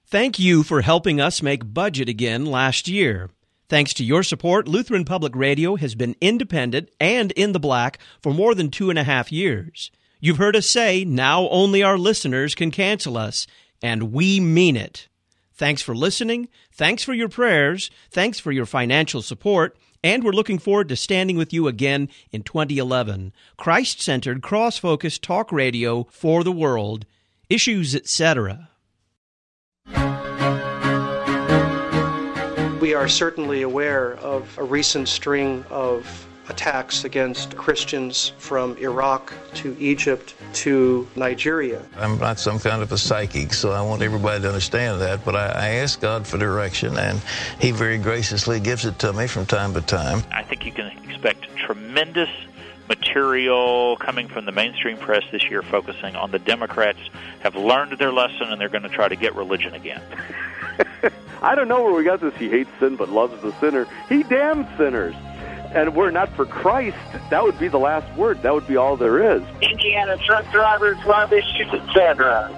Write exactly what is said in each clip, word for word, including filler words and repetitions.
Thank you for helping us make budget again last year. Thanks to your support, Lutheran Public Radio has been independent and in the black for more than two and a half years. You've heard us say now only our listeners can cancel us, and we mean it. Thanks for listening, thanks for your prayers, thanks for your financial support, and we're looking forward to standing with you again in twenty eleven. Christ-centered, cross-focused talk radio for the world, Issues, et cetera. We are certainly aware of a recent string of attacks against Christians from Iraq to Egypt to Nigeria. I'm not some kind of a psychic, so I want everybody to understand that, but I, I ask God for direction, and He very graciously gives it to me from time to time. I think you can expect tremendous material coming from the mainstream press this year focusing on the Democrats have learned their lesson and they're going to try to get religion again. I don't know where we got this, he hates sin but loves the sinner. He damns sinners. And we're not for Christ. That would be the last word. That would be all there is. Indiana truck drivers love Issues, et cetera.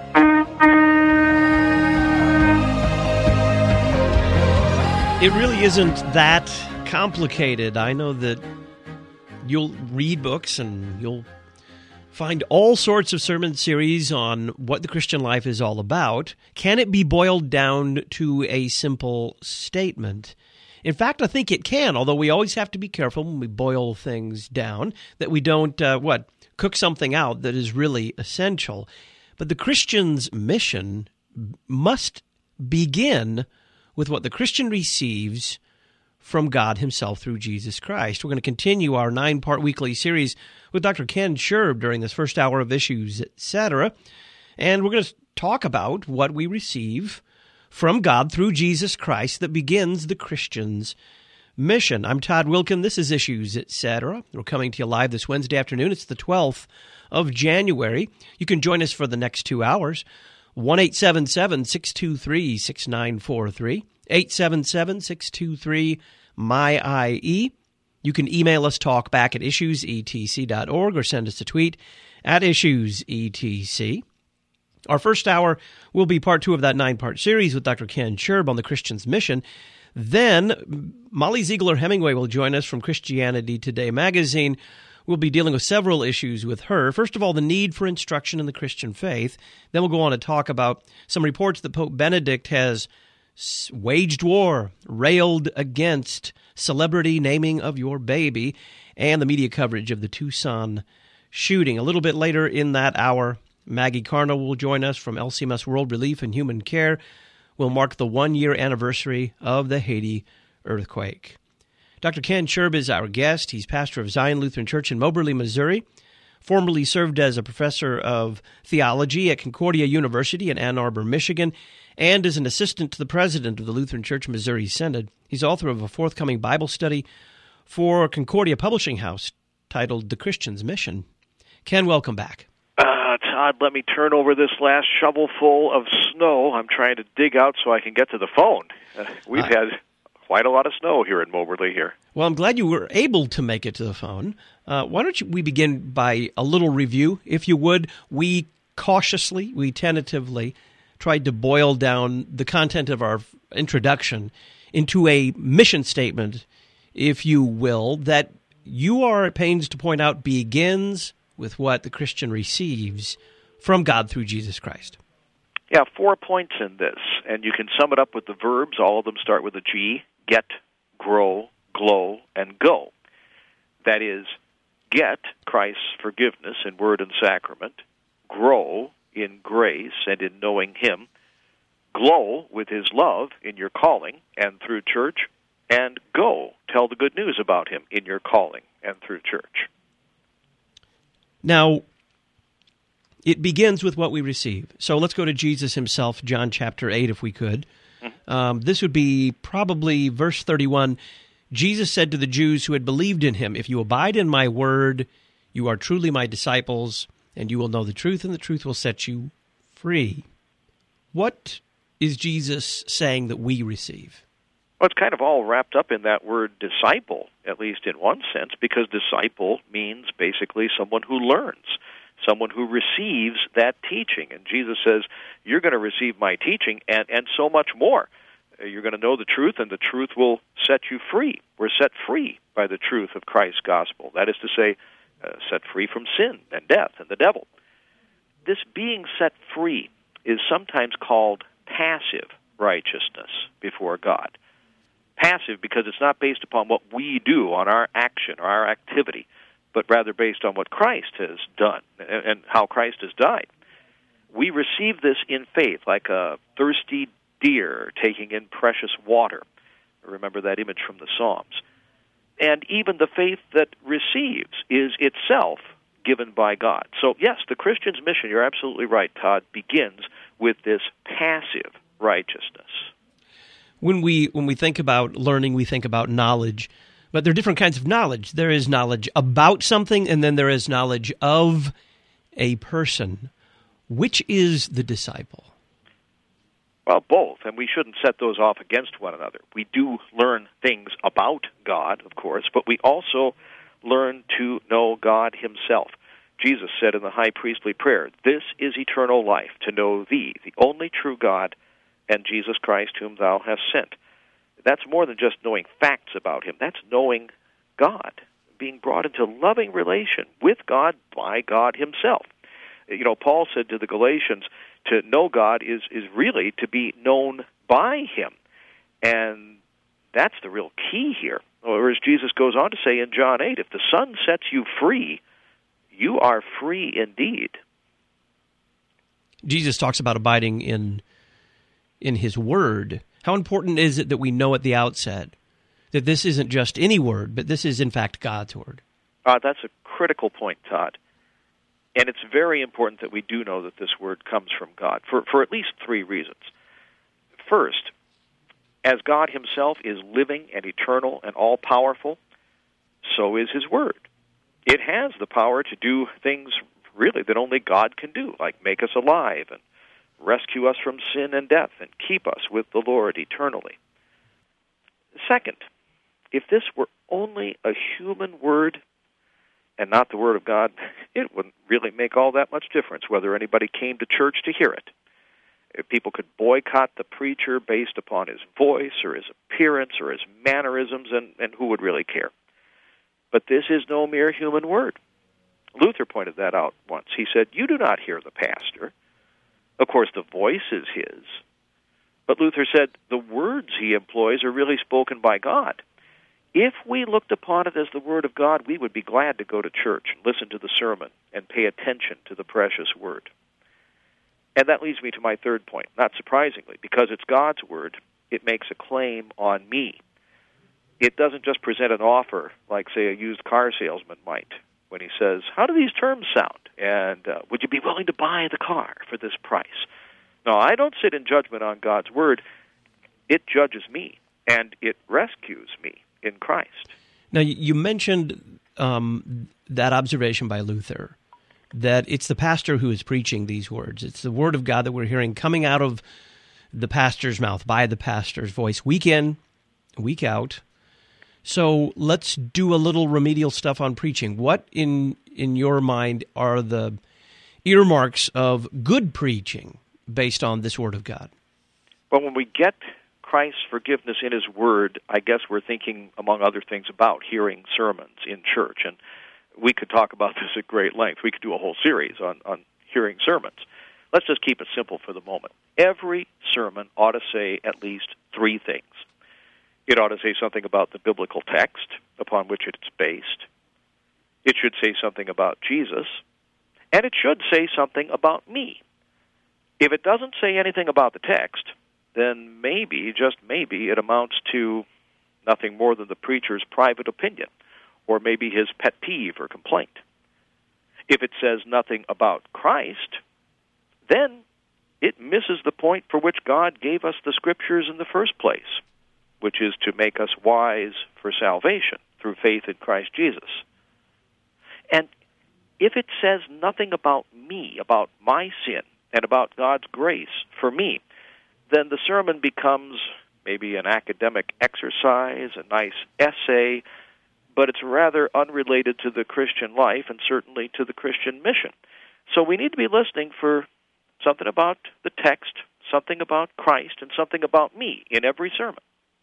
It really isn't that complicated. I know that you'll read books and you'll find all sorts of sermon series on what the Christian life is all about. Can it be boiled down to a simple statement? In fact, I think it can, although we always have to be careful when we boil things down, that we don't, uh, what, cook something out that is really essential. But the Christian's mission must begin with what the Christian receives from God himself through Jesus Christ. We're going to continue our nine-part weekly series with Doctor Ken Sherb during this first hour of Issues, et cetera. And we're going to talk about what we receive from God through Jesus Christ that begins the Christian's mission. I'm Todd Wilkin. This is Issues, et cetera. We're coming to you live this Wednesday afternoon. It's the twelfth of January. You can join us for the next two hours. one eight seven seven, six two three, six nine four three. eight seven seven, six two three, M Y I E. You can email us talkback at issues e t c dot org or send us a tweet at issues e t c. Our first hour will be part two of that nine-part series with Doctor Ken Sherb on the Christian's mission. Then Molly Ziegler-Hemingway will join us from Christianity Today magazine. We'll be dealing with several issues with her. First of all, the need for instruction in the Christian faith. Then we'll go on to talk about some reports that Pope Benedict has waged war, railed against celebrity naming of your baby, and the media coverage of the Tucson shooting. A little bit later in that hour, Maggie Carnell will join us from L C M S World Relief and Human Care. We'll mark the one-year anniversary of the Haiti earthquake. Doctor Ken Sherb is our guest. He's pastor of Zion Lutheran Church in Moberly, Missouri, formerly served as a professor of theology at Concordia University in Ann Arbor, Michigan, and is an assistant to the president of the Lutheran Church Missouri Synod. He's author of a forthcoming Bible study for Concordia Publishing House titled The Christian's Mission. Ken, welcome back. Uh, Todd, let me turn over this last shovelful of snow I'm trying to dig out so I can get to the phone. Uh, we've uh, had quite a lot of snow here in Moberly here. Well, I'm glad you were able to make it to the phone. Uh, why don't you, we begin by a little review, if you would. We cautiously, we tentatively tried to boil down the content of our introduction into a mission statement, if you will, that you are at pains to point out begins with what the Christian receives from God through Jesus Christ. Yeah, four points in this, and you can sum it up with the verbs. All of them start with a G: get, grow, glow, and go. That is, get Christ's forgiveness in word and sacrament, grow in grace and in knowing Him, glow with His love in your calling and through church, and go, tell the good news about Him in your calling and through church. Now, it begins with what we receive. So let's go to Jesus himself, John chapter eight, if we could. Mm-hmm. Um, this would be probably verse thirty-one. Jesus said to the Jews who had believed in him, "If you abide in my word, you are truly my disciples, and you will know the truth, and the truth will set you free." What is Jesus saying that we receive? Well, it's kind of all wrapped up in that word disciple, at least in one sense, because disciple means basically someone who learns. someone who receives that teaching. And Jesus says, you're going to receive my teaching and, and so much more. You're going to know the truth, and the truth will set you free. We're set free by the truth of Christ's gospel. That is to say, uh, set free from sin and death and the devil. This being set free is sometimes called passive righteousness before God. Passive because it's not based upon what we do on our action or our activity, but rather based on what Christ has done and, and how Christ has died. We receive this in faith, like a thirsty deer taking in precious water. Remember that image from the Psalms. And even the faith that receives is itself given by God. So, yes, the Christian's mission, you're absolutely right, Todd, begins with this passive righteousness. When we when we think about learning, we think about knowledge, but there are different kinds of knowledge. There is knowledge about something, and then there is knowledge of a person. Which is the disciple? Well, both, and we shouldn't set those off against one another. We do learn things about God, of course, but we also learn to know God himself. Jesus said in the high priestly prayer, "This is eternal life, to know thee, the only true God, and Jesus Christ whom thou hast sent." That's more than just knowing facts about him. That's knowing God, being brought into loving relation with God by God himself. You know, Paul said to the Galatians, to know God is, is really to be known by him. And that's the real key here. Or as Jesus goes on to say in John eight, if the Son sets you free, you are free indeed. Jesus talks about abiding in in his word. How important is it that we know at the outset that this isn't just any word, but this is in fact God's word? Uh, that's a critical point, Todd. And it's very important that we do know that this word comes from God, for, for at least three reasons. First, as God himself is living and eternal and all-powerful, so is his word. It has the power to do things, really, that only God can do, like make us alive and rescue us from sin and death and keep us with the Lord eternally. Second, if this were only a human word and not the Word of God, it wouldn't really make all that much difference whether anybody came to church to hear it. If people could boycott the preacher based upon his voice or his appearance or his mannerisms, and, and who would really care? But this is no mere human word. Luther pointed that out once. He said, "You do not hear the pastor. Of course, the voice is his." But Luther said, the words he employs are really spoken by God. If we looked upon it as the Word of God, we would be glad to go to church and listen to the sermon and pay attention to the precious Word. And that leads me to my third point. Not surprisingly, because it's God's Word, it makes a claim on me. It doesn't just present an offer like, say, a used car salesman might when he says, "How do these terms sound? And uh, would you be willing to buy the car for this price?" No, I don't sit in judgment on God's Word. It judges me, and it rescues me in Christ. Now, you mentioned um, that observation by Luther, that it's the pastor who is preaching these words. It's the Word of God that we're hearing coming out of the pastor's mouth, by the pastor's voice, week in, week out. So let's do a little remedial stuff on preaching. What, in in your mind, are the earmarks of good preaching based on this Word of God? Well, when we get Christ's forgiveness in his word, I guess we're thinking, among other things, about hearing sermons in church. And we could talk about this at great length. We could do a whole series on, on hearing sermons. Let's just keep it simple for the moment. Every sermon ought to say at least three things. It ought to say something about the biblical text upon which it's based. It should say something about Jesus. And it should say something about me. If it doesn't say anything about the text, then maybe, just maybe, it amounts to nothing more than the preacher's private opinion, or maybe his pet peeve or complaint. If it says nothing about Christ, then it misses the point for which God gave us the Scriptures in the first place, which is to make us wise for salvation through faith in Christ Jesus. And if it says nothing about me, about my sin, and about God's grace for me, then the sermon becomes maybe an academic exercise, a nice essay, but it's rather unrelated to the Christian life and certainly to the Christian mission. So we need to be listening for something about the text, something about Christ, and something about me in every sermon.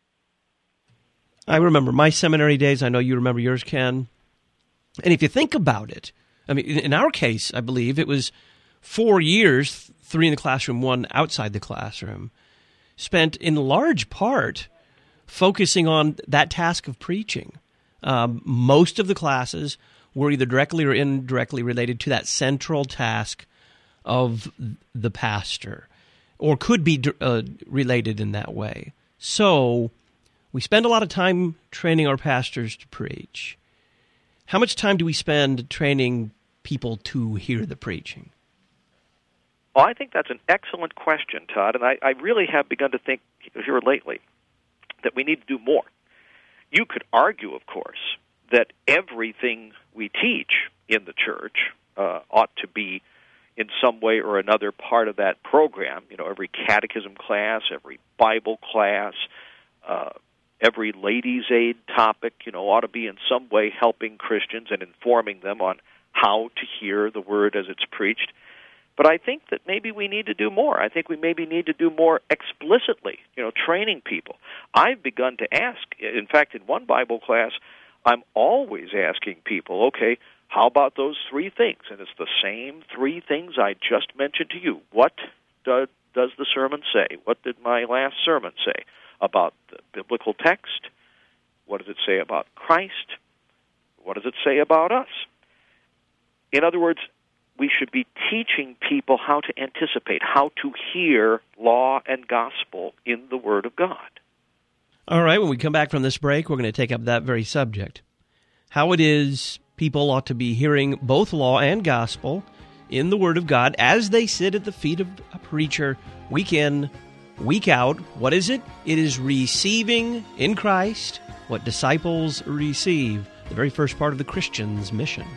I remember my seminary days. I know you remember yours, Ken. And if you think about it, I mean, in our case, I believe it was four years, three in the classroom, one outside the classroom, spent in large part focusing on that task of preaching. Um, most of the classes were either directly or indirectly related to that central task of the pastor, or could be uh, related in that way. So we spend a lot of time training our pastors to preach. How much time do we spend training people to hear the preaching? Well, I think that's an excellent question, Todd, and I, I really have begun to think here lately that we need to do more. You could argue, of course, that everything we teach in the church uh, ought to be in some way or another part of that program. You know, every catechism class, every Bible class, uh, every ladies' aid topic, you know, ought to be in some way helping Christians and informing them on how to hear the word as it's preached. But I think that maybe we need to do more. I think we maybe need to do more explicitly, you know, training people. I've begun to ask, in fact, in one Bible class, I'm always asking people, okay, how about those three things? And it's the same three things I just mentioned to you. What do, does the sermon say? What did my last sermon say about the biblical text? What does it say about Christ? What does it say about us? In other words, we should be teaching people how to anticipate, how to hear law and gospel in the Word of God. All right, when we come back from this break, we're going to take up that very subject. How it is people ought to be hearing both law and gospel in the Word of God as they sit at the feet of a preacher week in, week out. What is it? It is receiving in Christ what disciples receive, the very first part of the Christian's mission.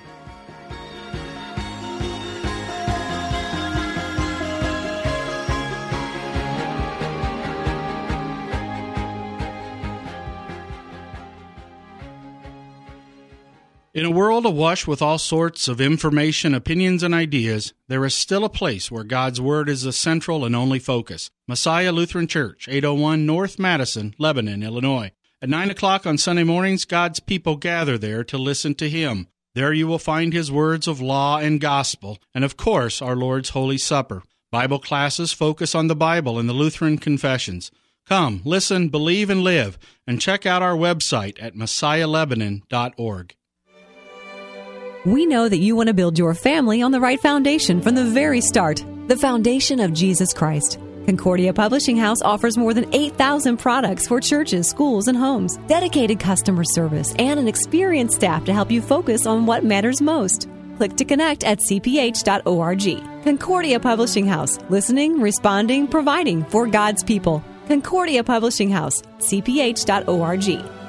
In a world awash with all sorts of information, opinions, and ideas, there is still a place where God's Word is the central and only focus. Messiah Lutheran Church, eight oh one North Madison, Lebanon, Illinois. At nine o'clock on Sunday mornings, God's people gather there to listen to Him. There you will find His words of law and gospel, and of course, our Lord's Holy Supper. Bible classes focus on the Bible and the Lutheran confessions. Come, listen, believe, and live, and check out our website at messiah lebanon dot org. We know that you want to build your family on the right foundation from the very start, the foundation of Jesus Christ. Concordia Publishing House offers more than eight thousand products for churches, schools, and homes, dedicated customer service, and an experienced staff to help you focus on what matters most. Click to connect at c p h dot org. Concordia Publishing House, listening, responding, providing for God's people. Concordia Publishing House, c p h dot org.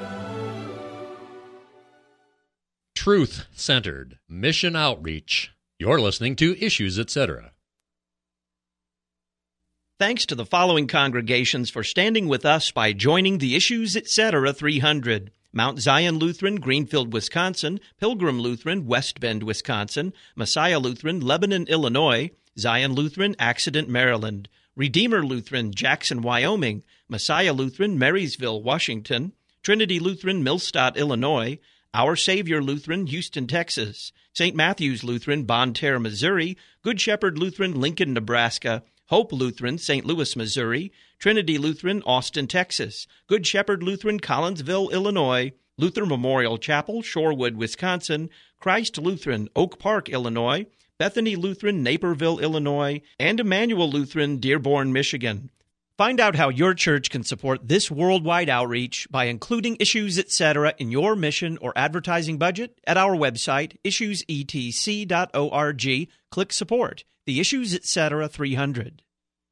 Truth-centered mission outreach. You're listening to Issues, et cetera. Thanks to the following congregations for standing with us by joining the Issues, et cetera three hundred. Mount Zion Lutheran, Greenfield, Wisconsin; Pilgrim Lutheran, West Bend, Wisconsin; Messiah Lutheran, Lebanon, Illinois; Zion Lutheran, Accident, Maryland; Redeemer Lutheran, Jackson, Wyoming; Messiah Lutheran, Marysville, Washington; Trinity Lutheran, Millstadt, Illinois; Our Savior Lutheran, Houston, Texas; Saint Matthew's Lutheran, Bonne Terre, Missouri; Good Shepherd Lutheran, Lincoln, Nebraska; Hope Lutheran, Saint Louis, Missouri; Trinity Lutheran, Austin, Texas; Good Shepherd Lutheran, Collinsville, Illinois; Luther Memorial Chapel, Shorewood, Wisconsin; Christ Lutheran, Oak Park, Illinois; Bethany Lutheran, Naperville, Illinois; and Emmanuel Lutheran, Dearborn, Michigan. Find out how your church can support this worldwide outreach by including Issues, et cetera in your mission or advertising budget at our website, issues e t c dot org. Click Support, the Issues, et cetera three hundred.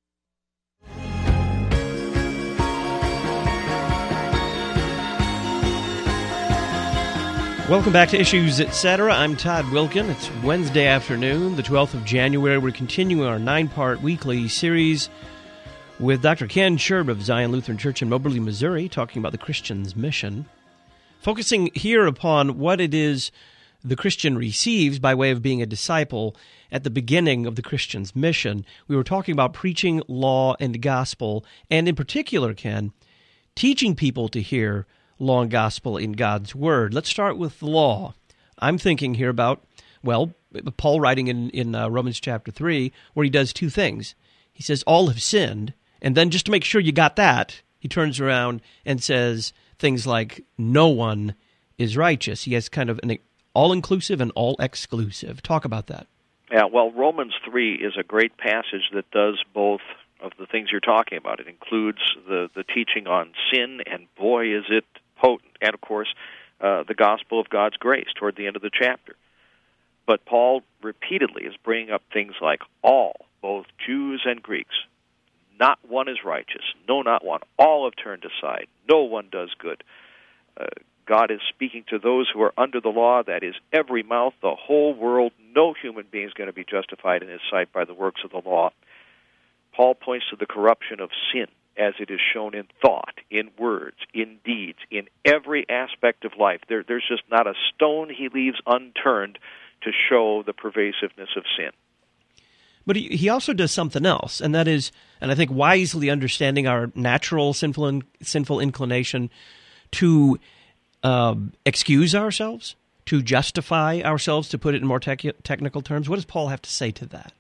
Welcome back to Issues, et cetera. I'm Todd Wilkin. It's Wednesday afternoon, the twelfth of January. We're continuing our nine-part weekly series with Doctor Ken Scherb of Zion Lutheran Church in Moberly, Missouri, talking about the Christian's mission, focusing here upon what it is the Christian receives by way of being a disciple at the beginning of the Christian's mission. We were talking about preaching law and gospel, and in particular, Ken, teaching people to hear law and gospel in God's Word. Let's start with the law. I'm thinking here about, well, Paul writing in, in uh, Romans chapter three, where he does two things. He says, all have sinned, and then just to make sure you got that, he turns around and says things like, no one is righteous. He has kind of an all-inclusive and all-exclusive. Talk about that. Yeah, well, Romans three is a great passage that does both of the things you're talking about. It includes the, the teaching on sin, and boy, is it potent. And, of course, uh, the gospel of God's grace toward the end of the chapter. But Paul repeatedly is bringing up things like all, both Jews and Greeks. Not one is righteous. No, not one. All have turned aside. No one does good. Uh, God is speaking to those who are under the law, that is, every mouth, the whole world. No human being is going to be justified in his sight by the works of the law. Paul points to the corruption of sin as it is shown in thought, in words, in deeds, in every aspect of life. There, there's just not a stone he leaves unturned to show the pervasiveness of sin. But he, he also does something else, and that is, and I think wisely understanding our natural sinful in, sinful inclination to uh, excuse ourselves, to justify ourselves, to put it in more tech, technical terms. What does Paul have to say to that?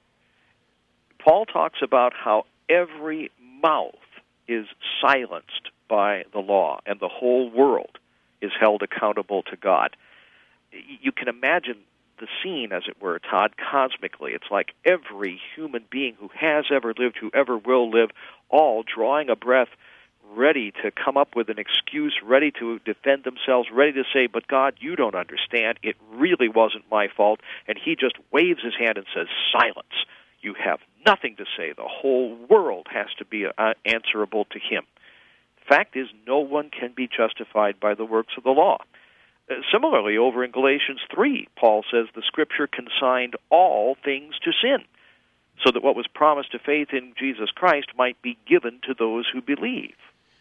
Paul talks about how every mouth is silenced by the law, and the whole world is held accountable to God. You can imagine the scene, as it were, Todd, cosmically. It's like every human being who has ever lived, who ever will live, all drawing a breath, ready to come up with an excuse, ready to defend themselves, ready to say, but God, you don't understand. It really wasn't my fault. And he just waves his hand and says, silence. You have nothing to say. The whole world has to be uh, answerable to him. The fact is, no one can be justified by the works of the law. Uh, similarly, over in Galatians three, Paul says the Scripture consigned all things to sin, so that what was promised to faith in Jesus Christ might be given to those who believe.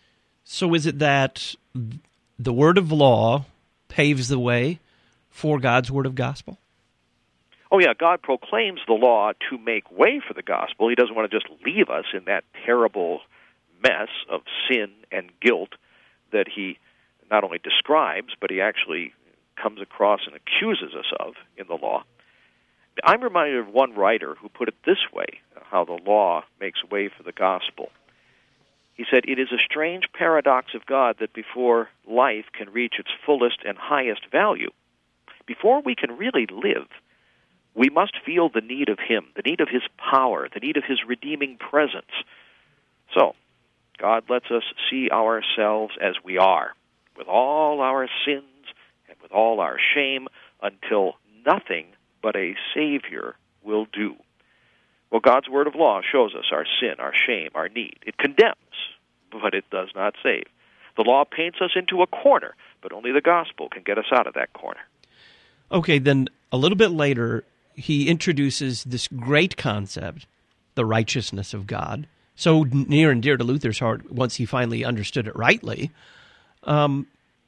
So is it that the word of law paves the way for God's word of gospel? Oh, yeah, God proclaims the law to make way for the gospel. He doesn't want to just leave us in that terrible mess of sin and guilt that he not only describes, but he actually comes across and accuses us of in the law. I'm reminded of one writer who put it this way, how the law makes way for the gospel. He said, it is a strange paradox of God that before life can reach its fullest and highest value, before we can really live, we must feel the need of him, the need of his power, the need of his redeeming presence. So, God lets us see ourselves as we are, with all our sins and with all our shame, until nothing but a Savior will do. Well, God's word of law shows us our sin, our shame, our need. It condemns, but it does not save. The law paints us into a corner, but only the gospel can get us out of that corner. Okay, then a little bit later, he introduces this great concept, the righteousness of God, so near and dear to Luther's heart once he finally understood it rightly. Um,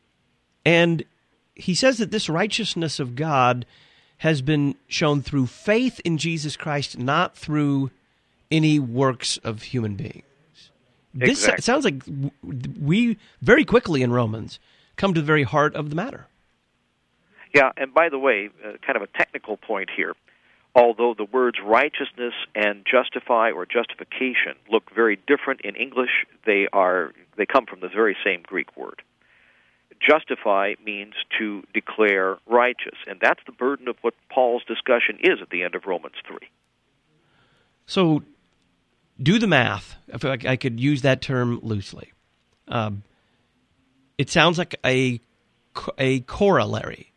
and he says that this righteousness of God has been shown through faith in Jesus Christ, not through any works of human beings. This exactly. sounds like we very quickly in Romans come to the very heart of the matter. Yeah, and by the way, uh, kind of a technical point here. Although the words righteousness and justify or justification look very different in English, they are they come from the very same Greek word. Justify means to declare righteous, and that's the burden of what Paul's discussion is at the end of Romans three. So, do the math, if I could use that term loosely. Um, it sounds like a, a corollary.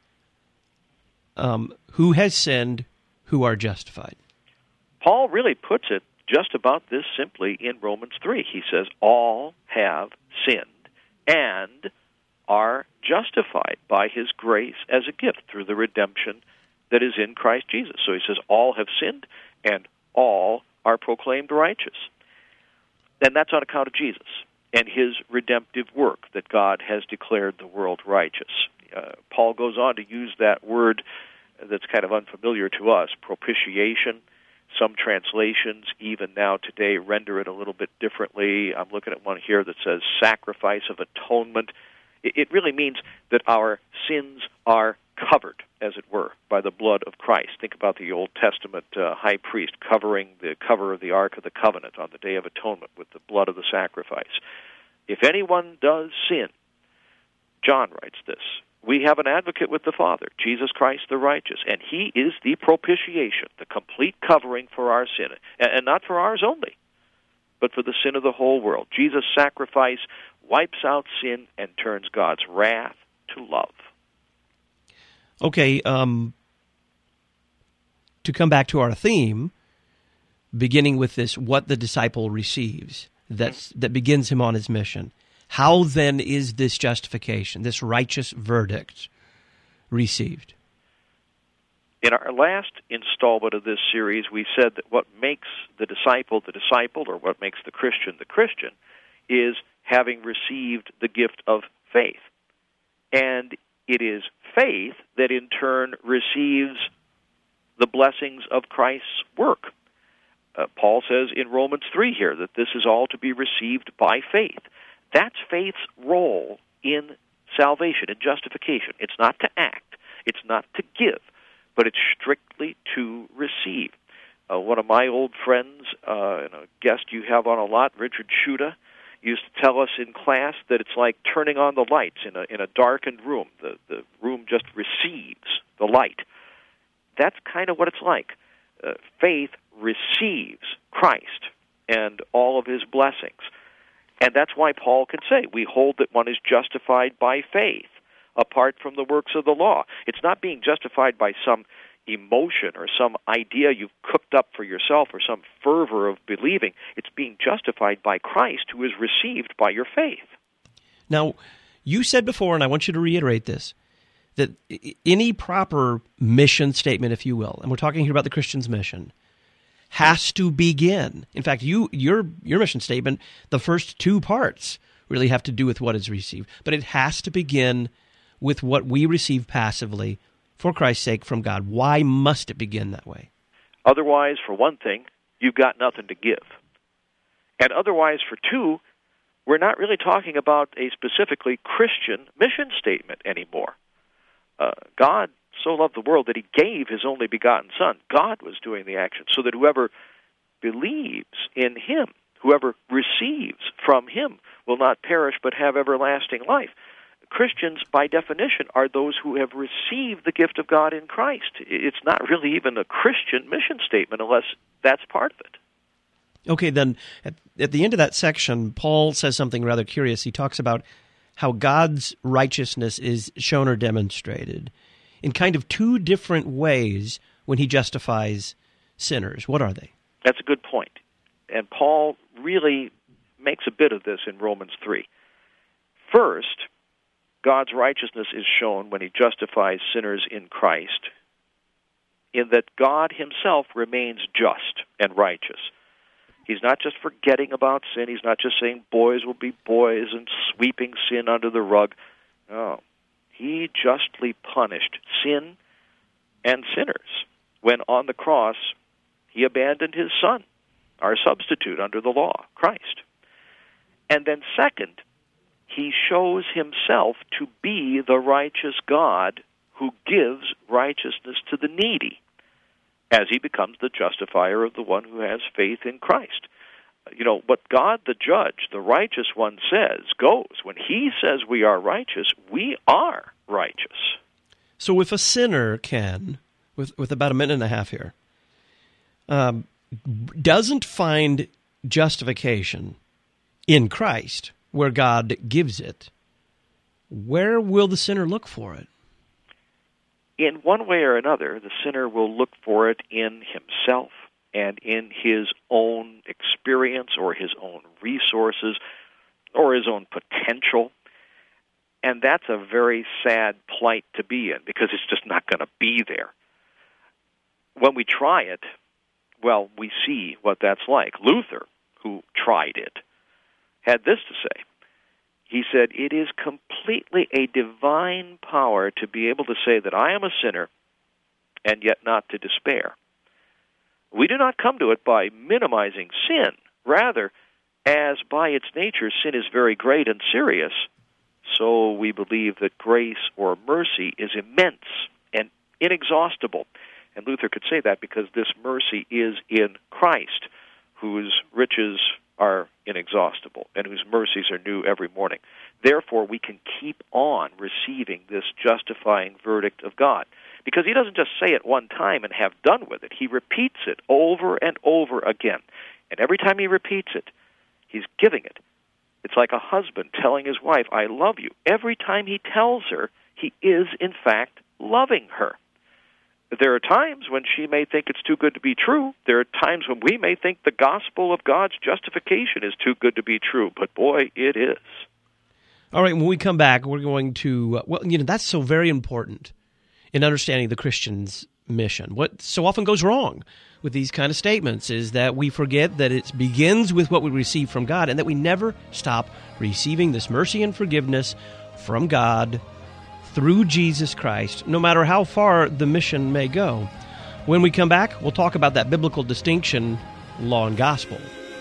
Um, who has sinned, who are justified? Paul really puts it just about this simply in Romans three. He says, all have sinned and are justified by his grace as a gift through the redemption that is in Christ Jesus. So he says, all have sinned and all are proclaimed righteous. And that's on account of Jesus and his redemptive work that God has declared the world righteous. Uh, Paul goes on to use that word that's kind of unfamiliar to us, propitiation. Some translations, even now today, render it a little bit differently. I'm looking at one here that says sacrifice of atonement. It, it really means that our sins are covered, as it were, by the blood of Christ. Think about the Old Testament uh, high priest covering the cover of the Ark of the Covenant on the Day of Atonement with the blood of the sacrifice. If anyone does sin, John writes this, we have an advocate with the Father, Jesus Christ the righteous, and he is the propitiation, the complete covering for our sin, and not for ours only, but for the sin of the whole world. Jesus' sacrifice wipes out sin and turns God's wrath to love. Okay, um, to come back to our theme, beginning with this, what the disciple receives, that's, that begins him on his mission. How then is this justification, this righteous verdict, received? In our last installment of this series, we said that what makes the disciple the disciple, or what makes the Christian the Christian, is having received the gift of faith. And it is faith that in turn receives the blessings of Christ's work. Uh, Paul says in Romans three here that this is all to be received by faith. That's faith's role in salvation, in justification. It's not to act. It's not to give, but it's strictly to receive. Uh, one of my old friends, uh, and a guest you have on a lot, Richard Schuda, used to tell us in class that it's like turning on the lights in a in a darkened room. The, the room just receives the light. That's kind of what it's like. Uh, faith receives Christ and all of his blessings. And that's why Paul can say, we hold that one is justified by faith, apart from the works of the law. It's not being justified by some emotion or some idea you've cooked up for yourself or some fervor of believing. It's being justified by Christ, who is received by your faith. Now, you said before, and I want you to reiterate this, that any proper mission statement, if you will, and we're talking here about the Christian's mission, has to begin. In fact, you your your mission statement, the first two parts really have to do with what is received. But it has to begin with what we receive passively for Christ's sake from God. Why must it begin that way? Otherwise, for one thing, you've got nothing to give. And otherwise, for two, we're not really talking about a specifically Christian mission statement anymore. Uh, God so loved the world that he gave his only begotten Son. God was doing the action, so that whoever believes in him, whoever receives from him, will not perish but have everlasting life. Christians, by definition, are those who have received the gift of God in Christ. It's not really even a Christian mission statement unless that's part of it. Okay, then, at, at the end of that section, Paul says something rather curious. He talks about how God's righteousness is shown or demonstrated in kind of two different ways when he justifies sinners. What are they? That's a good point. And Paul really makes a bit of this in Romans three. First, God's righteousness is shown when he justifies sinners in Christ, in that God himself remains just and righteous. He's not just forgetting about sin. He's not just saying boys will be boys and sweeping sin under the rug. No. He justly punished sin and sinners when on the cross he abandoned his Son, our substitute under the law, Christ. And then second, he shows himself to be the righteous God who gives righteousness to the needy as he becomes the justifier of the one who has faith in Christ. You know, what God the judge, the righteous one, says goes. When he says we are righteous, we are righteous. So if a sinner can, with, with about a minute and a half here, um, doesn't find justification in Christ, where God gives it, where will the sinner look for it? In one way or another, the sinner will look for it in himself and in his own experience or his own resources or his own potential. And that's a very sad plight to be in because it's just not going to be there. When we try it, well, we see what that's like. Luther, who tried it, had this to say. He said, "It is completely completely a divine power to be able to say that I am a sinner and yet not to despair. We do not come to it by minimizing sin. Rather, as by its nature sin is very great and serious, so we believe that grace or mercy is immense and inexhaustible. And Luther could say that because this mercy is in Christ, whose riches are inexhaustible and whose mercies are new every morning. Therefore, we can keep on receiving this justifying verdict of God, because he doesn't just say it one time and have done with it. He repeats it over and over again. And every time he repeats it, he's giving it. It's like a husband telling his wife, I love you. Every time he tells her, he is, in fact, loving her. There are times when she may think it's too good to be true. There are times when we may think the gospel of God's justification is too good to be true. But boy, it is. All right, when we come back, we're going to, uh, well, you know, that's so very important in understanding the Christian's mission. What so often goes wrong with these kind of statements is that we forget that it begins with what we receive from God and that we never stop receiving this mercy and forgiveness from God through Jesus Christ, no matter how far the mission may go. When we come back, we'll talk about that biblical distinction, law and gospel.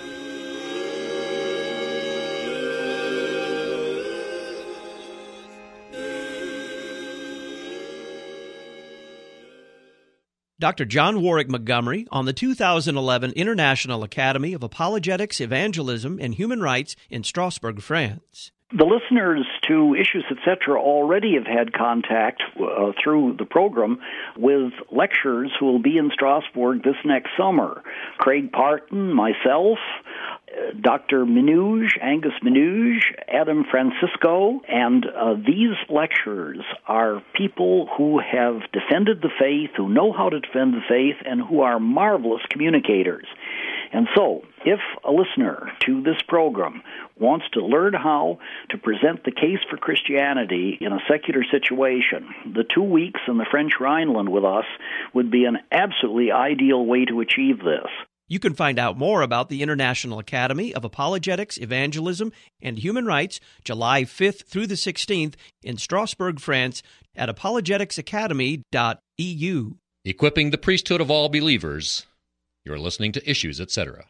Doctor John Warwick Montgomery on the two thousand eleven International Academy of Apologetics, Evangelism, and Human Rights in Strasbourg, France. The listeners to Issues, et cetera already have had contact uh, through the program with lecturers who will be in Strasbourg this next summer. Craig Parton, myself, uh, Doctor Minouge, Angus Minouge, Adam Francisco, and uh, these lecturers are people who have defended the faith, who know how to defend the faith, and who are marvelous communicators. And so, if a listener to this program wants to learn how to present the case for Christianity in a secular situation, the two weeks in the French Rhineland with us would be an absolutely ideal way to achieve this. You can find out more about the International Academy of Apologetics, Evangelism, and Human Rights, July fifth through the sixteenth in Strasbourg, France, at apologetics academy dot e u. Equipping the priesthood of all believers. You're listening to Issues, et cetera.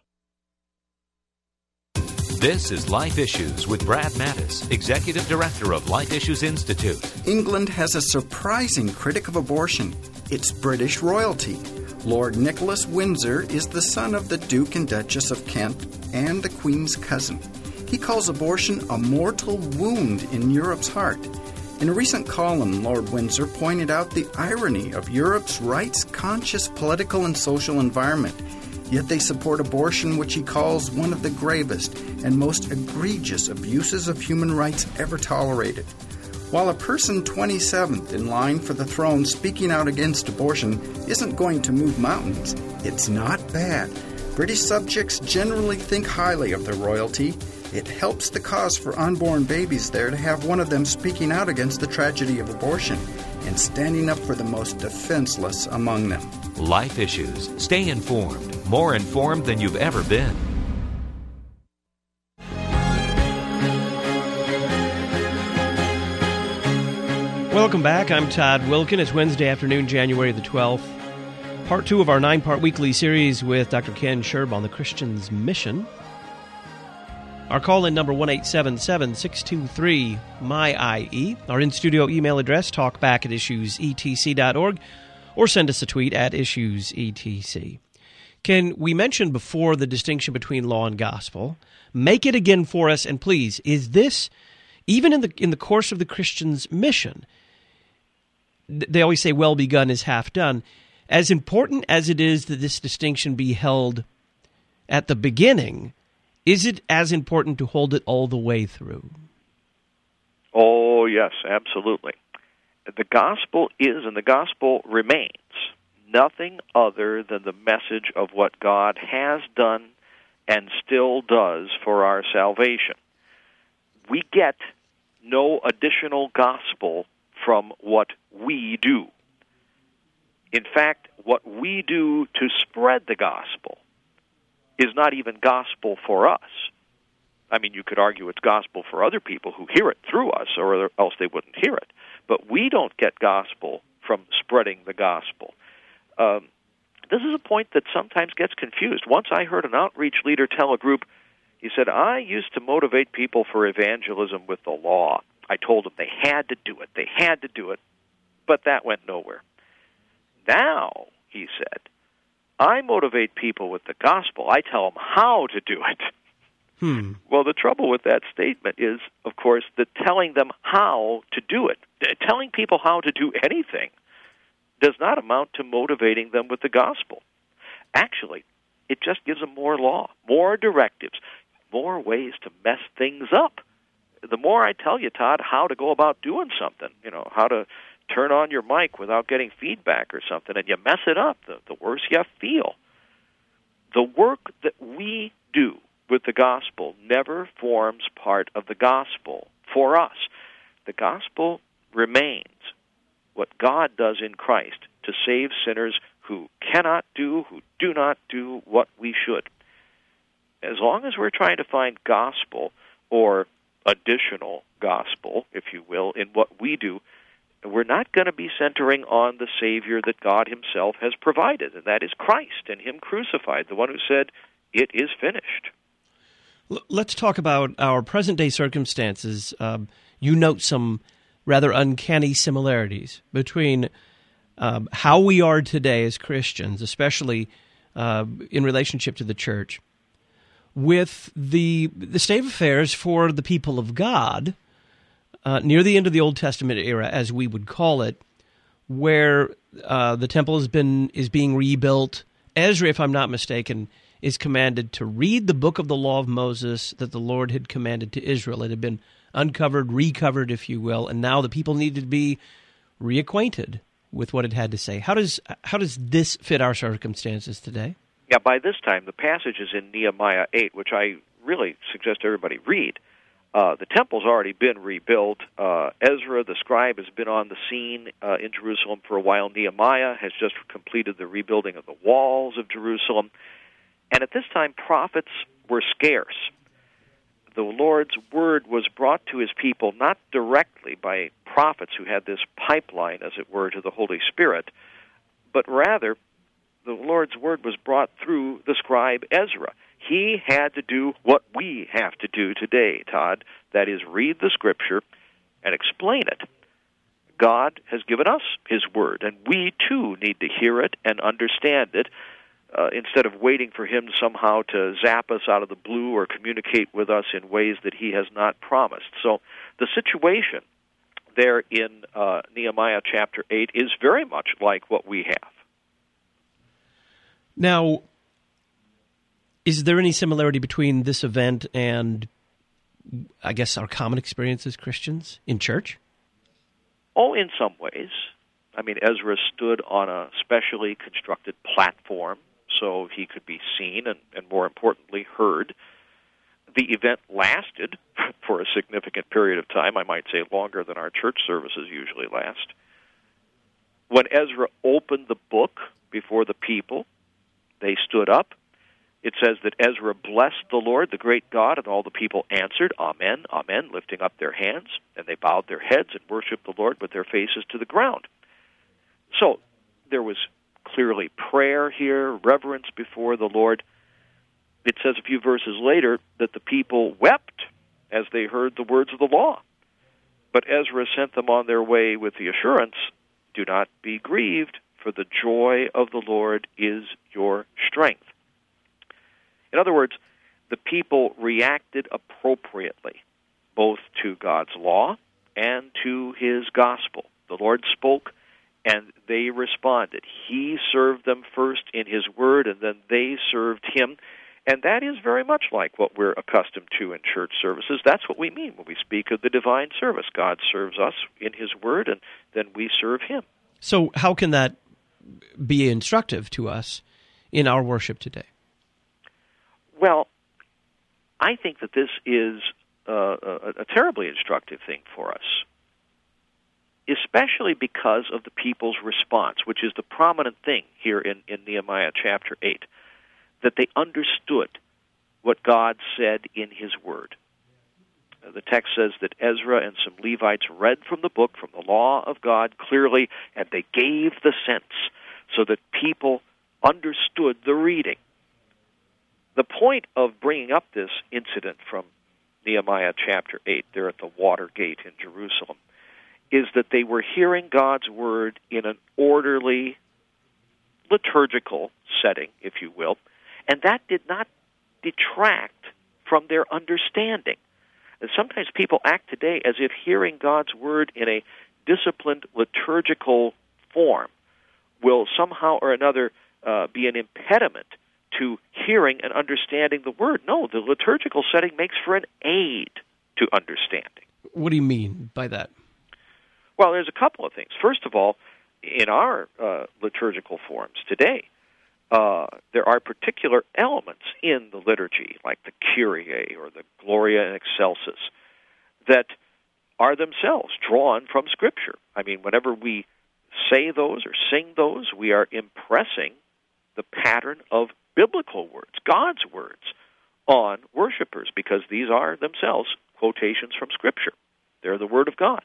This is Life Issues with Brad Mattis, Executive Director of Life Issues Institute. England has a surprising critic of abortion. It's British royalty. Lord Nicholas Windsor is the son of the Duke and Duchess of Kent and the Queen's cousin. He calls abortion a mortal wound in Europe's heart. In a recent column, Lord Windsor pointed out the irony of Europe's rights-conscious political and social environment. Yet they support abortion, which he calls one of the gravest and most egregious abuses of human rights ever tolerated. While a person twenty-seventh in line for the throne speaking out against abortion isn't going to move mountains, it's not bad. British subjects generally think highly of their royalty. It helps the cause for unborn babies there to have one of them speaking out against the tragedy of abortion and standing up for the most defenseless among them. Life Issues. Stay informed, more informed than you've ever been. Welcome back. I'm Todd Wilkin. It's Wednesday afternoon, January the twelfth. Part two of our nine-part weekly series with Doctor Ken Sherb on the Christian's mission. Our call-in number one eight seven seven, six two three, M Y I E. Our in-studio email address, talkback at issues e t c dot org, or send us a tweet at issuesetc. Ken, we mentioned before the distinction between law and gospel. Make it again for us, and please, is this, even in the in the course of the Christian's mission, they always say well begun is half done. As important as it is that this distinction be held at the beginning, is it as important to hold it all the way through? Oh, yes, absolutely. The gospel is, and the gospel remains, nothing other than the message of what God has done and still does for our salvation. We get no additional gospel from what we do. In fact, what we do to spread the gospel is not even gospel for us. I mean, you could argue it's gospel for other people who hear it through us, or else they wouldn't hear it. But we don't get gospel from spreading the gospel. Um, this is a point that sometimes gets confused. Once I heard an outreach leader tell a group, he said, I used to motivate people for evangelism with the law. I told them they had to do it. They had to do it. But that went nowhere. Now, he said, I motivate people with the gospel. I tell them how to do it. Hmm. Well, the trouble with that statement is, of course, that telling them how to do it, telling people how to do anything, does not amount to motivating them with the gospel. Actually, it just gives them more law, more directives, more ways to mess things up. The more I tell you, Todd, how to go about doing something, you know, how to turn on your mic without getting feedback or something, and you mess it up, the, the worse you feel. The work that we do with the gospel never forms part of the gospel for us. The gospel remains what God does in Christ to save sinners who cannot do, who do not do what we should. As long as we're trying to find gospel or additional gospel, if you will, in what we do, we're not going to be centering on the Savior that God himself has provided, and that is Christ and him crucified, the one who said, it is finished. Let's talk about our present-day circumstances. Um, you note some rather uncanny similarities between um, how we are today as Christians, especially uh, in relationship to the church, with the the state of affairs for the people of God uh, near the end of the Old Testament era, as we would call it, where uh, the temple has been is being rebuilt. Ezra, if I'm not mistaken, is commanded to read the book of the law of Moses that the Lord had commanded to Israel. It had been uncovered, recovered, if you will, and now the people needed to be reacquainted with what it had to say. How does how does this fit our circumstances today? Yeah, by this time, the passages in Nehemiah eight, which I really suggest everybody read, uh, the temple's already been rebuilt. Uh, Ezra, the scribe, has been on the scene uh, in Jerusalem for a while. Nehemiah has just completed the rebuilding of the walls of Jerusalem. And at this time, prophets were scarce. The Lord's word was brought to his people not directly by prophets who had this pipeline, as it were, to the Holy Spirit, but rather the Lord's word was brought through the scribe Ezra. He had to do what we have to do today, Todd, that is, read the Scripture and explain it. God has given us his word, and we too need to hear it and understand it, Uh, instead of waiting for him somehow to zap us out of the blue or communicate with us in ways that he has not promised. So the situation there in uh, Nehemiah chapter eight is very much like what we have. Now, is there any similarity between this event and, I guess, our common experience as Christians in church? Oh, in some ways. I mean, Ezra stood on a specially constructed platform so he could be seen and, and, more importantly, heard. The event lasted for a significant period of time, I might say longer than our church services usually last. When Ezra opened the book before the people, they stood up. It says that Ezra blessed the Lord, the great God, and all the people answered, Amen, Amen, lifting up their hands, and they bowed their heads and worshiped the Lord with their faces to the ground. So there was clearly prayer here, reverence before the Lord. It says a few verses later that the people wept as they heard the words of the law. But Ezra sent them on their way with the assurance, do not be grieved, for the joy of the Lord is your strength. In other words, the people reacted appropriately, both to God's law and to his gospel. The Lord spoke, and they responded. He served them first in his word, and then they served him. And that is very much like what we're accustomed to in church services. That's what we mean when we speak of the divine service. God serves us in his word, and then we serve him. So how can that be instructive to us in our worship today? Well, I think that this is uh, a, a terribly instructive thing for us, especially because of the people's response, which is the prominent thing here in, in Nehemiah chapter eight, that they understood what God said in his word. The text says that Ezra and some Levites read from the book, from the law of God clearly, and they gave the sense so that people understood the reading. The point of bringing up this incident from Nehemiah chapter eight, there at the water gate in Jerusalem, is that they were hearing God's word in an orderly, liturgical setting, if you will, and that did not detract from their understanding. And sometimes people act today as if hearing God's word in a disciplined, liturgical form will somehow or another uh, be an impediment to hearing and understanding the word. No, the liturgical setting makes for an aid to understanding. What do you mean by that? Well, there's a couple of things. First of all, in our uh, liturgical forms today, uh, there are particular elements in the liturgy, like the Kyrie or the Gloria in Excelsis, that are themselves drawn from Scripture. I mean, whenever we say those or sing those, we are impressing the pattern of biblical words, God's words, on worshipers, because these are themselves quotations from Scripture. They're the Word of God.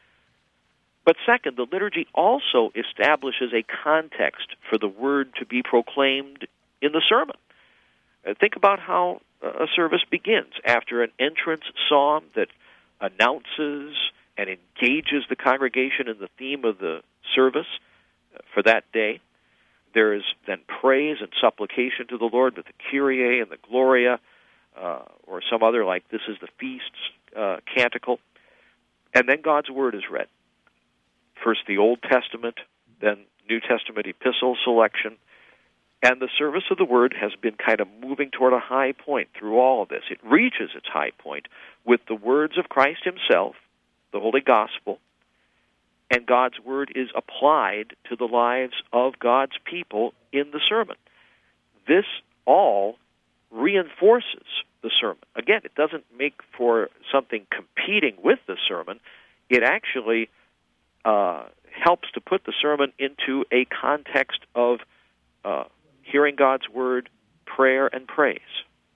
But second, the liturgy also establishes a context for the word to be proclaimed in the sermon. Uh, think about how a service begins. After an entrance psalm that announces and engages the congregation in the theme of the service uh, for that day, there is then praise and supplication to the Lord with the Kyrie and the Gloria, uh, or some other like This is the Feast's uh, canticle. And then God's word is read. First the Old Testament, then New Testament epistle selection, and the service of the Word has been kind of moving toward a high point through all of this. It reaches its high point with the words of Christ Himself, the Holy Gospel, and God's Word is applied to the lives of God's people in the sermon. This all reinforces the sermon. Again, it doesn't make for something competing with the sermon. It actually Uh, helps to put the sermon into a context of uh, hearing God's word, prayer, and praise.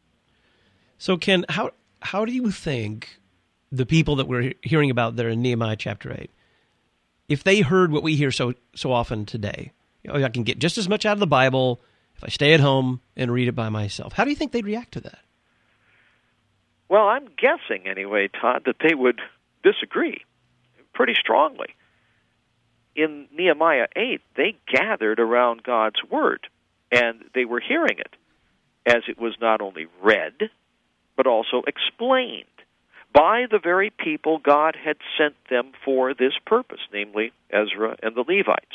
So, Ken, how how do you think the people that we're hearing about there in Nehemiah chapter eight, if they heard what we hear so so often today, you know, I can get just as much out of the Bible if I stay at home and read it by myself, how do you think they'd react to that? Well, I'm guessing anyway, Todd, that they would disagree pretty strongly. In Nehemiah eight, they gathered around God's Word, and they were hearing it as it was not only read, but also explained by the very people God had sent them for this purpose, namely Ezra and the Levites.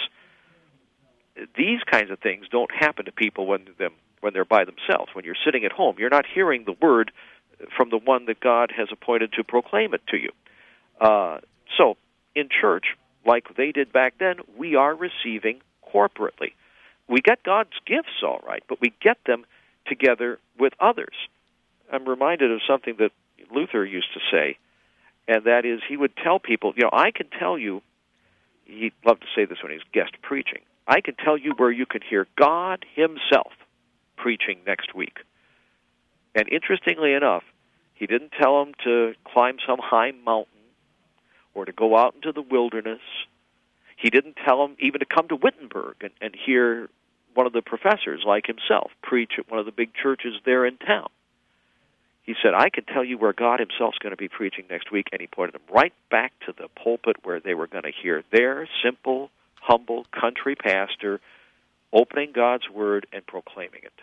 These kinds of things don't happen to people when, them, when they're by themselves. When you're sitting at home, you're not hearing the Word from the one that God has appointed to proclaim it to you. Uh, so, in church, like they did back then, we are receiving corporately. We get God's gifts, all right, but we get them together with others. I'm reminded of something that Luther used to say, and that is he would tell people, you know, I can tell you, he loved to say this when he was guest preaching, I can tell you where you can hear God Himself preaching next week. And interestingly enough, he didn't tell them to climb some high mountain or to go out into the wilderness. He didn't tell them even to come to Wittenberg and, and hear one of the professors like himself preach at one of the big churches there in town. He said, I can tell you where God Himself's going to be preaching next week, and he pointed them right back to the pulpit where they were going to hear their simple, humble country pastor opening God's Word and proclaiming it.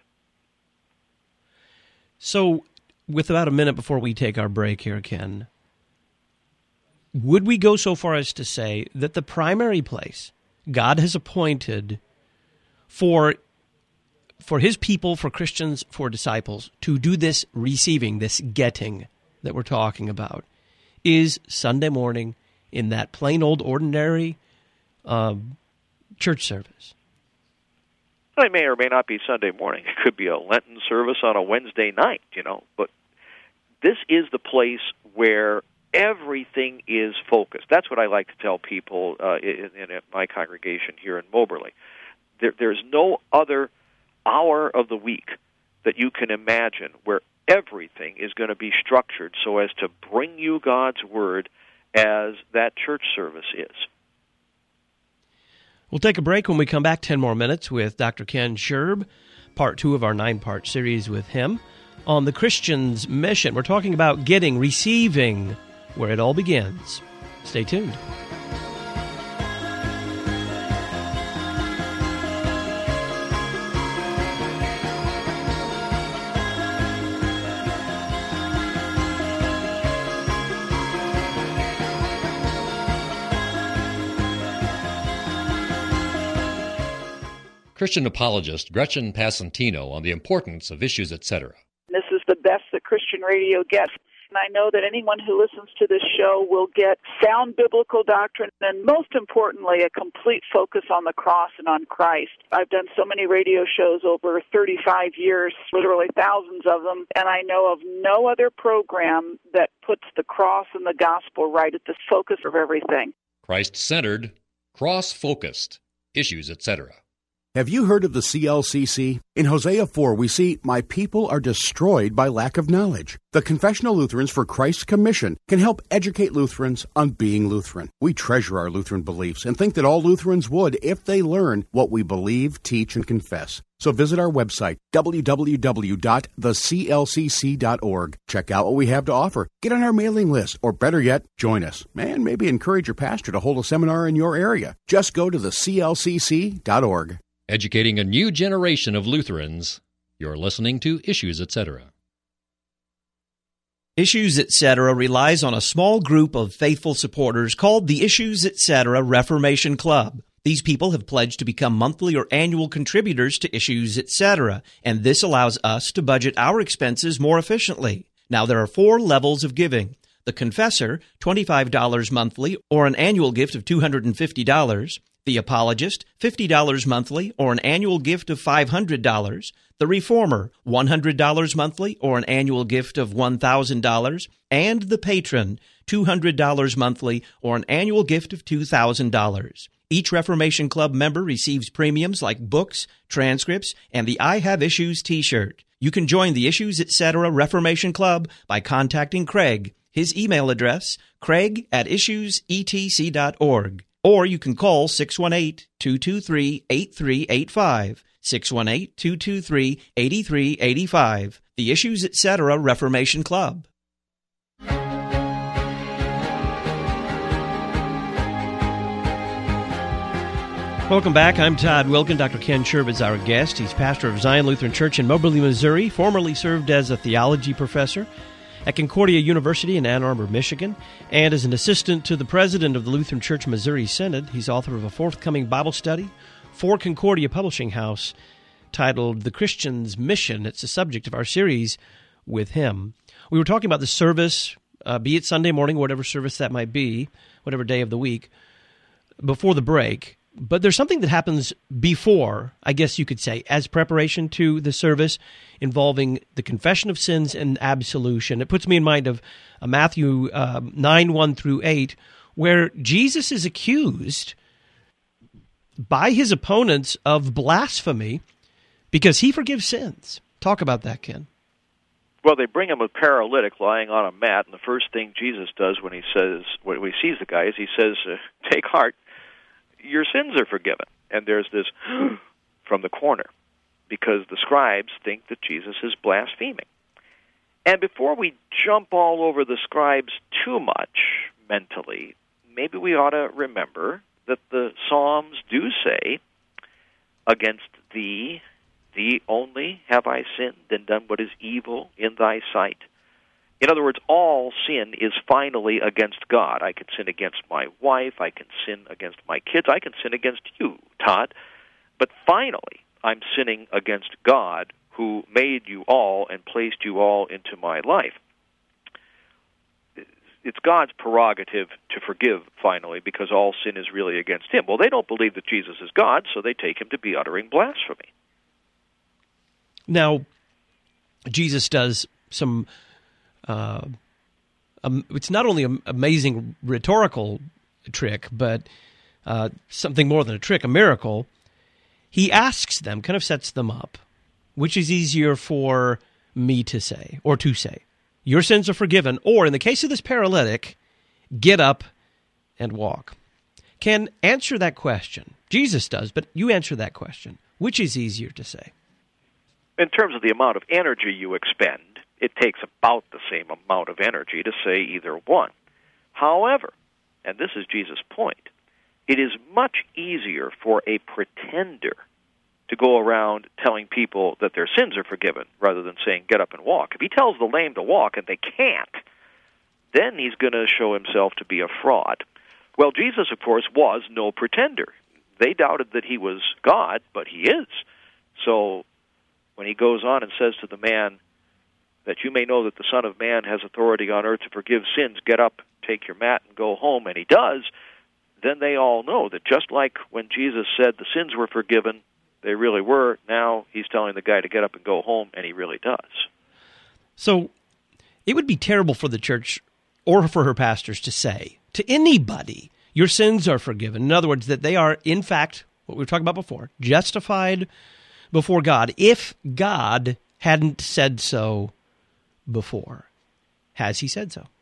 So, with about a minute before we take our break here, Ken, would we go so far as to say that the primary place God has appointed for for His people, for Christians, for disciples, to do this receiving, this getting that we're talking about, is Sunday morning in that plain old ordinary uh, church service? It may or may not be Sunday morning. It could be a Lenten service on a Wednesday night, you know. But this is the place where everything is focused. That's what I like to tell people uh, in, in my congregation here in Moberly. There, there's no other hour of the week that you can imagine where everything is going to be structured so as to bring you God's Word as that church service is. We'll take a break. When we come back, ten more minutes with Doctor Ken Sherb, part two of our nine-part series with him on the Christian's mission. We're talking about getting, receiving, where it all begins. Stay tuned. Christian apologist Gretchen Passantino on the importance of Issues, et cetera. This is the best that Christian radio gets. And I know that anyone who listens to this show will get sound biblical doctrine and, most importantly, a complete focus on the cross and on Christ. I've done so many radio shows over thirty-five years, literally thousands of them, and I know of no other program that puts the cross and the gospel right at the focus of everything. Christ-centered, cross-focused, Issues, et cetera. Have you heard of the C L C C? In Hosea four, we see, "My people are destroyed by lack of knowledge." The Confessional Lutherans for Christ's Commission can help educate Lutherans on being Lutheran. We treasure our Lutheran beliefs and think that all Lutherans would if they learn what we believe, teach, and confess. So visit our website, w w w dot the c l c c dot org. Check out what we have to offer. Get on our mailing list, or better yet, join us. And maybe encourage your pastor to hold a seminar in your area. Just go to the c l c c dot org. Educating a new generation of Lutherans. You're listening to Issues, et cetera. Issues, et cetera relies on a small group of faithful supporters called the Issues, et cetera Reformation Club. These people have pledged to become monthly or annual contributors to Issues, et cetera, and this allows us to budget our expenses more efficiently. Now, there are four levels of giving. The Confessor, twenty-five dollars monthly or an annual gift of two hundred fifty dollars. The Apologist, fifty dollars monthly or an annual gift of five hundred dollars. The Reformer, one hundred dollars monthly or an annual gift of one thousand dollars. And the Patron, two hundred dollars monthly or an annual gift of two thousand dollars. Each Reformation Club member receives premiums like books, transcripts, and the I Have Issues t-shirt. You can join the Issues, et cetera Reformation Club by contacting Craig. His email address, craig at issues e t c dot org. Or you can call six one eight, two two three, eight three eight five, six one eight, two two three, eight three eight five, the Issues, et cetera Reformation Club. Welcome back. I'm Todd Wilkin. Doctor Ken Sherb is our guest. He's pastor of Zion Lutheran Church in Moberly, Missouri, formerly served as a theology professor at Concordia University in Ann Arbor, Michigan, and as an assistant to the president of the Lutheran Church Missouri Synod. He's author of a forthcoming Bible study for Concordia Publishing House titled The Christian's Mission. It's the subject of our series with him. We were talking about the service, uh, be it Sunday morning, whatever service that might be, whatever day of the week, before the break. But there's something that happens before, I guess you could say, as preparation to the service involving the confession of sins and absolution. It puts me in mind of uh, Matthew uh, nine, one through eight, where Jesus is accused by his opponents of blasphemy because he forgives sins. Talk about that, Ken. Well, they bring him a paralytic lying on a mat, and the first thing Jesus does when he says, when he sees the guy is he says, uh, "Take heart, your sins are forgiven." And there's this from the corner, because the scribes think that Jesus is blaspheming. And before we jump all over the scribes too much mentally, maybe we ought to remember that the Psalms do say, "Against thee, thee only have I sinned and done what is evil in thy sight." In other words, all sin is finally against God. I can sin against my wife, I can sin against my kids, I can sin against you, Todd. But finally, I'm sinning against God, who made you all and placed you all into my life. It's God's prerogative to forgive, finally, because all sin is really against him. Well, they don't believe that Jesus is God, so they take him to be uttering blasphemy. Now, Jesus does some... Uh, um, it's not only an amazing rhetorical trick, but uh, something more than a trick, a miracle. He asks them, kind of sets them up, which is easier for me to say, or to say? Your sins are forgiven, or in the case of this paralytic, get up and walk. Ken, answer that question. Jesus does, but you answer that question. Which is easier to say? In terms of the amount of energy you expend, it takes about the same amount of energy to say either one. However, and this is Jesus' point, it is much easier for a pretender to go around telling people that their sins are forgiven rather than saying, get up and walk. If he tells the lame to walk and they can't, then he's going to show himself to be a fraud. Well, Jesus, of course, was no pretender. They doubted that he was God, but he is. So when he goes on and says to the man, that you may know that the Son of Man has authority on earth to forgive sins, get up, take your mat, and go home, and he does, then they all know that just like when Jesus said the sins were forgiven, they really were, now he's telling the guy to get up and go home, and he really does. So it would be terrible for the church or for her pastors to say to anybody, your sins are forgiven. In other words, that they are, in fact, what we were talking about before, justified before God, if God hadn't said so before. Has he said so?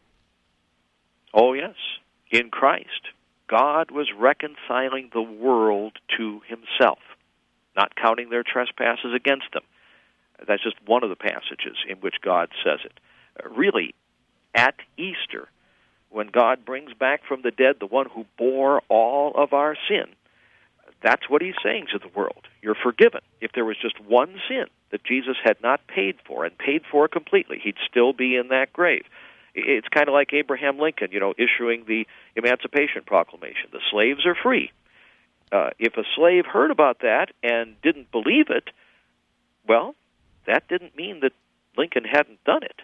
Oh, yes. In Christ, God was reconciling the world to himself, not counting their trespasses against them. That's just one of the passages in which God says it. Uh, really, at Easter, when God brings back from the dead the one who bore all of our sin, that's what he's saying to the world. You're forgiven. If there was just one sin that Jesus had not paid for, and paid for completely, he'd still be in that grave. It's kind of like Abraham Lincoln, you know, issuing the Emancipation Proclamation. The slaves are free. Uh, if a slave heard about that and didn't believe it, well, that didn't mean that Lincoln hadn't done it.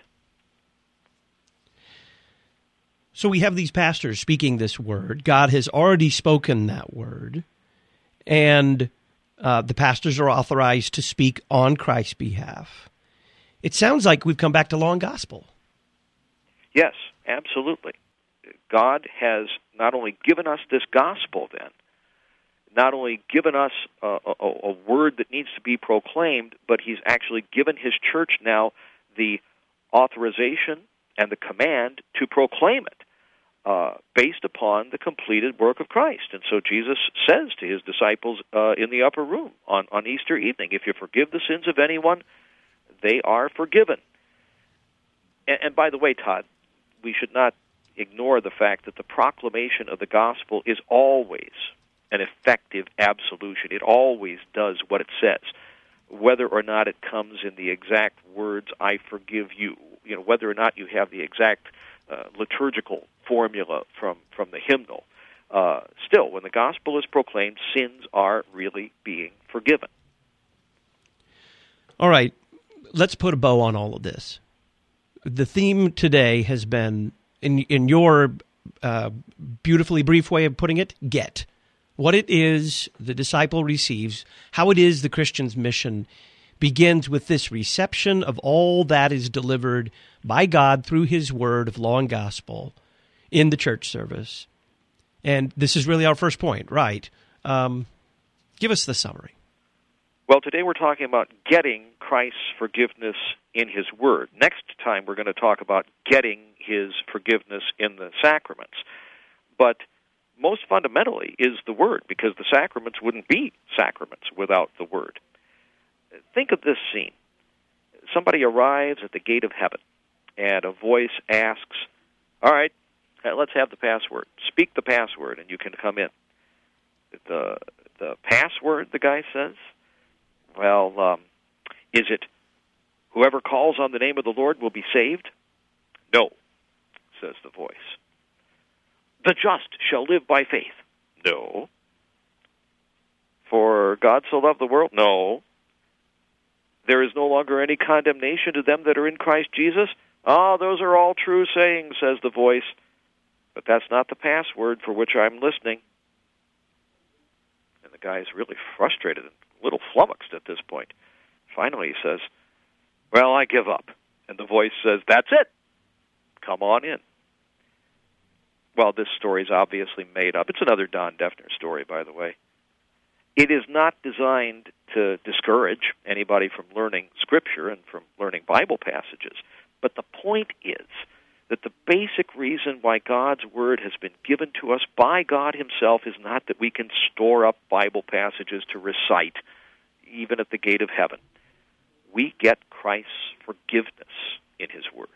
So we have these pastors speaking this word. God has already spoken that word. And uh, the pastors are authorized to speak on Christ's behalf. It sounds like we've come back to law and gospel. Yes, absolutely. God has not only given us this gospel then, not only given us a, a, a word that needs to be proclaimed, but he's actually given his church now the authorization and the command to proclaim it. Uh, based upon the completed work of Christ. And so Jesus says to his disciples uh, in the upper room on, on Easter evening, if you forgive the sins of anyone, they are forgiven. And, and by the way, Todd, we should not ignore the fact that the proclamation of the gospel is always an effective absolution. It always does what it says, whether or not it comes in the exact words, I forgive you, you know, whether or not you have the exact uh, liturgical formula from, from the hymnal. Uh, still, when the gospel is proclaimed, sins are really being forgiven. All right, let's put a bow on all of this. The theme today has been, in in your uh, beautifully brief way of putting it, get. What it is the disciple receives, how it is the Christian's mission begins with this reception of all that is delivered by God through his word of law and gospel in the church service. And this is really our first point, right? Um, give us the summary. Well, today we're talking about getting Christ's forgiveness in his word. Next time we're going to talk about getting his forgiveness in the sacraments. But most fundamentally is the word, because the sacraments wouldn't be sacraments without the word. Think of this scene. Somebody arrives at the gate of heaven, and a voice asks, all right, let's have the password. Speak the password, and you can come in. The the password, the guy says, well, um, is it whoever calls on the name of the Lord will be saved? No, says the voice. The just shall live by faith? No. For God so loved the world? No. There is no longer any condemnation to them that are in Christ Jesus? Ah, those are all true sayings, says the voice, but that's not the password for which I'm listening. And the guy is really frustrated and a little flummoxed at this point. Finally, he says, well, I give up. And the voice says, that's it. Come on in. Well, this story is obviously made up. It's another Don Defner story, by the way. It is not designed to discourage anybody from learning Scripture and from learning Bible passages. But the point is that the basic reason why God's Word has been given to us by God Himself is not that we can store up Bible passages to recite, even at the gate of heaven. We get Christ's forgiveness in His Word.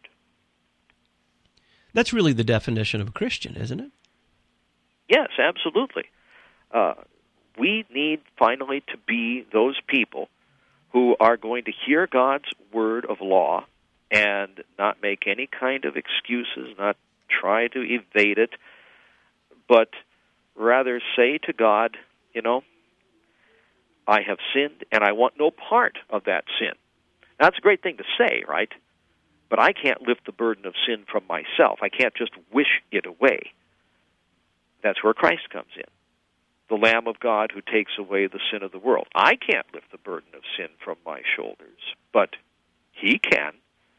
That's really the definition of a Christian, isn't it? Yes, absolutely. Uh, we need finally to be those people who are going to hear God's word of law and not make any kind of excuses, not try to evade it, but rather say to God, you know, I have sinned and I want no part of that sin. Now, that's a great thing to say, right? But I can't lift the burden of sin from myself. I can't just wish it away. That's where Christ comes in, the Lamb of God who takes away the sin of the world. I can't lift the burden of sin from my shoulders, but He can.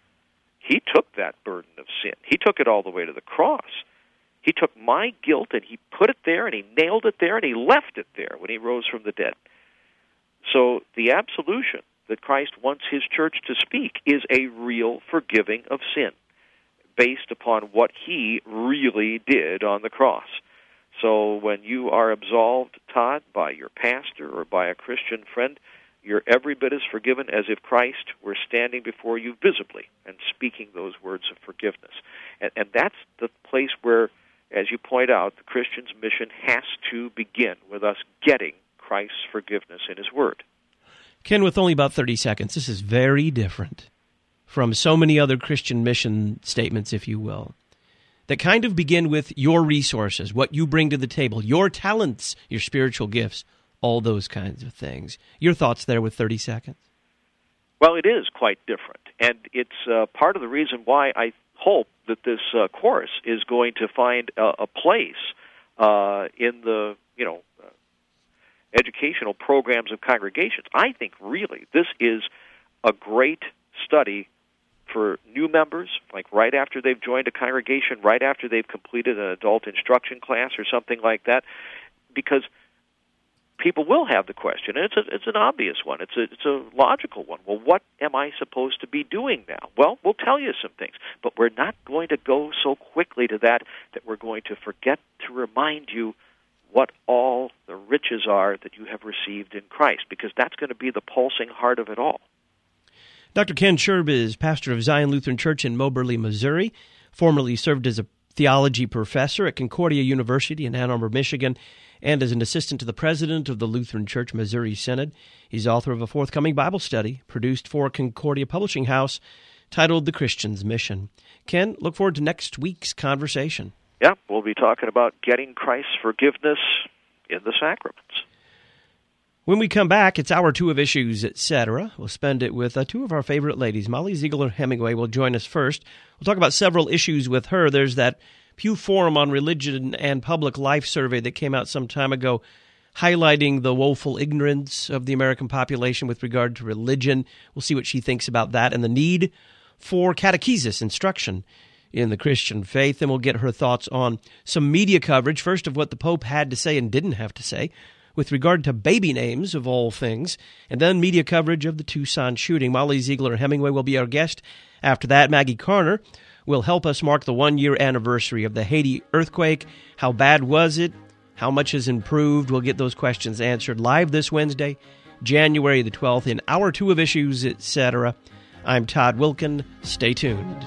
He took that burden of sin. He took it all the way to the cross. He took my guilt and He put it there and He nailed it there and He left it there when He rose from the dead. So the absolution that Christ wants His church to speak is a real forgiving of sin based upon what He really did on the cross. So when you are absolved, Todd, by your pastor or by a Christian friend, you're every bit as forgiven as if Christ were standing before you visibly and speaking those words of forgiveness. And, and that's the place where, as you point out, the Christian's mission has to begin with us getting Christ's forgiveness in His Word. Ken, with only about thirty seconds, this is very different from so many other Christian mission statements, if you will, that kind of begin with your resources, what you bring to the table, your talents, your spiritual gifts, all those kinds of things. Your thoughts there with thirty seconds? Well, it is quite different, and it's uh, part of the reason why I hope that this uh, course is going to find a, a place uh, in the, you know, uh, educational programs of congregations. I think really this is a great study for new members, like right after they've joined a congregation, right after they've completed an adult instruction class or something like that, because people will have the question, and it's a, it's an obvious one. It's a, it's a logical one. Well, what am I supposed to be doing now? Well, we'll tell you some things, but we're not going to go so quickly to that that we're going to forget to remind you what all the riches are that you have received in Christ, because that's going to be the pulsing heart of it all. Doctor Ken Scherb is pastor of Zion Lutheran Church in Moberly, Missouri, formerly served as a theology professor at Concordia University in Ann Arbor, Michigan, and as an assistant to the president of the Lutheran Church Missouri Synod. He's author of a forthcoming Bible study produced for Concordia Publishing House titled The Christian's Mission. Ken, look forward to next week's conversation. Yeah, we'll be talking about getting Christ's forgiveness in the sacraments. When we come back, it's hour two of Issues, et cetera. We'll spend it with uh, two of our favorite ladies. Molly Ziegler Hemingway will join us first. We'll talk about several issues with her. There's that Pew Forum on Religion and Public Life survey that came out some time ago, highlighting the woeful ignorance of the American population with regard to religion. We'll see what she thinks about that and the need for catechesis instruction in the Christian faith. And we'll get her thoughts on some media coverage, first of what the Pope had to say and didn't have to say with regard to baby names, of all things, and then media coverage of the Tucson shooting. Molly Ziegler Hemingway will be our guest. After that, Maggie Carner will help us mark the one-year anniversary of the Haiti earthquake. How bad was it? How much has improved? We'll get those questions answered live this Wednesday, January the twelfth, in Hour two of Issues, et cetera. I'm Todd Wilken. Stay tuned.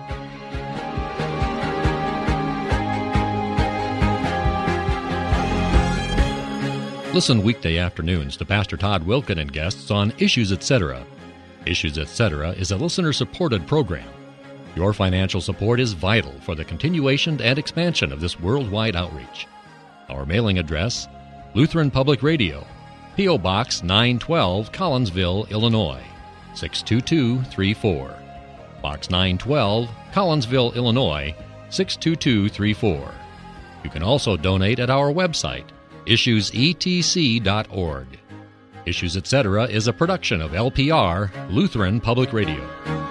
Listen weekday afternoons to Pastor Todd Wilken and guests on Issues, et cetera. Issues, et cetera is a listener-supported program. Your financial support is vital for the continuation and expansion of this worldwide outreach. Our mailing address, Lutheran Public Radio, P O. Box nine twelve, Collinsville, Illinois, six two two three four. Box nine twelve, Collinsville, Illinois, six two two three four. You can also donate at our website, issues e t c dot org. Issues, et cetera is a production of L P R, Lutheran Public Radio.